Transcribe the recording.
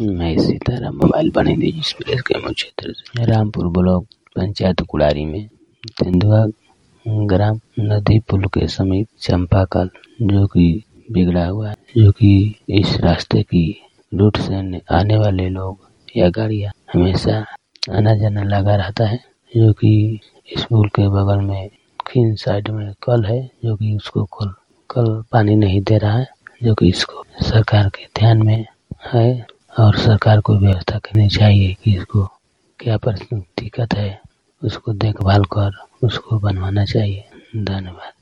मैं सीताराम मोबाइल बने एक्सप्रेस के मुख्य क्षेत्र से रामपुर ब्लॉक पंचायत कुड़ारी में तेंदुआ ग्राम नदी पुल के समीप चंपाकल जो कि बिगड़ा हुआ है, जो कि इस रास्ते की रूट से आने वाले लोग या गाड़ियां हमेशा आना जाना लगा रहता है। जो कि इस पुल के बगल में खीन साइड में कल है, जो कि उसको कल पानी नहीं दे रहा है, जो कि इसको सरकार के ध्यान में है और सरकार को व्यवस्था करनी चाहिए कि इसको क्या दिक्कत है, उसको देखभाल कर उसको बनवाना चाहिए। धन्यवाद।